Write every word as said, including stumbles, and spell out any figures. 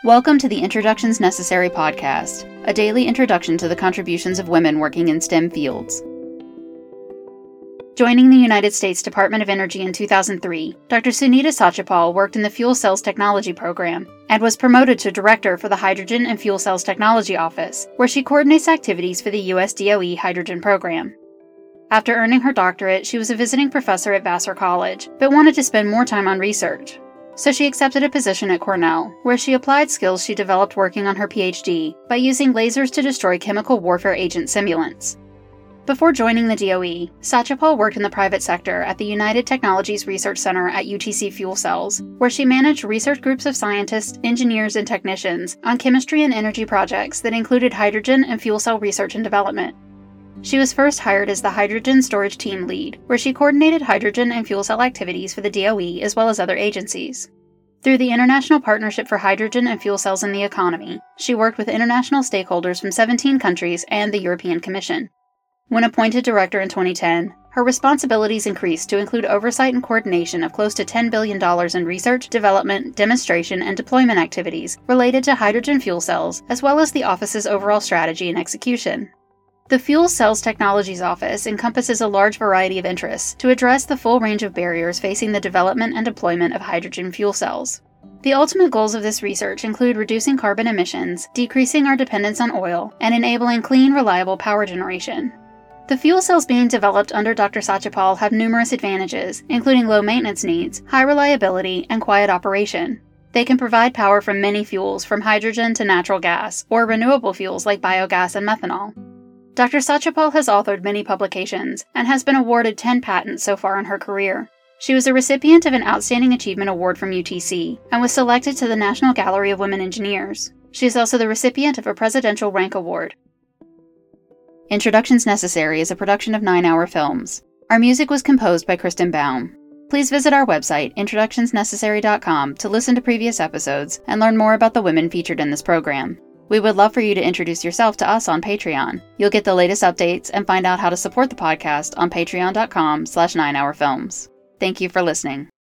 Welcome to the Introductions Necessary podcast, a daily introduction to the contributions of women working in STEM fields. Joining the United States Department of Energy in two thousand three, Doctor Sunita Satchapal worked in the Fuel Cells Technology Program and was promoted to Director for the Hydrogen and Fuel Cells Technology Office, where she coordinates activities for the U S D O E Hydrogen Program. After earning her doctorate, she was a visiting professor at Vassar College, but wanted to spend more time on research. So she accepted a position at Cornell, where she applied skills she developed working on her PhD by using lasers to destroy chemical warfare agent simulants. Before joining the D O E, Satchapal worked in the private sector at the United Technologies Research Center at U T C Fuel Cells, where she managed research groups of scientists, engineers, and technicians on chemistry and energy projects that included hydrogen and fuel cell research and development. She was first hired as the Hydrogen Storage Team Lead, where she coordinated hydrogen and fuel cell activities for the D O E as well as other agencies. Through the International Partnership for Hydrogen and Fuel Cells in the Economy, she worked with international stakeholders from seventeen countries and the European Commission. When appointed director in twenty ten, her responsibilities increased to include oversight and coordination of close to ten billion dollars in research, development, demonstration, and deployment activities related to hydrogen fuel cells, as well as the office's overall strategy and execution. The Fuel Cells Technologies Office encompasses a large variety of interests to address the full range of barriers facing the development and deployment of hydrogen fuel cells. The ultimate goals of this research include reducing carbon emissions, decreasing our dependence on oil, and enabling clean, reliable power generation. The fuel cells being developed under Doctor Satchapal have numerous advantages, including low maintenance needs, high reliability, and quiet operation. They can provide power from many fuels, from hydrogen to natural gas, or renewable fuels like biogas and methanol. Doctor Satchapal has authored many publications and has been awarded ten patents so far in her career. She was a recipient of an Outstanding Achievement Award from U T C and was selected to the National Gallery of Women Engineers. She is also the recipient of a Presidential Rank Award. Introductions Necessary is a production of nine hour Films. Our music was composed by Kristen Baum. Please visit our website, introductions necessary dot com, to listen to previous episodes and learn more about the women featured in this program. We would love for you to introduce yourself to us on Patreon. You'll get the latest updates and find out how to support the podcast on patreon dot com slash nine hour films. Thank you for listening.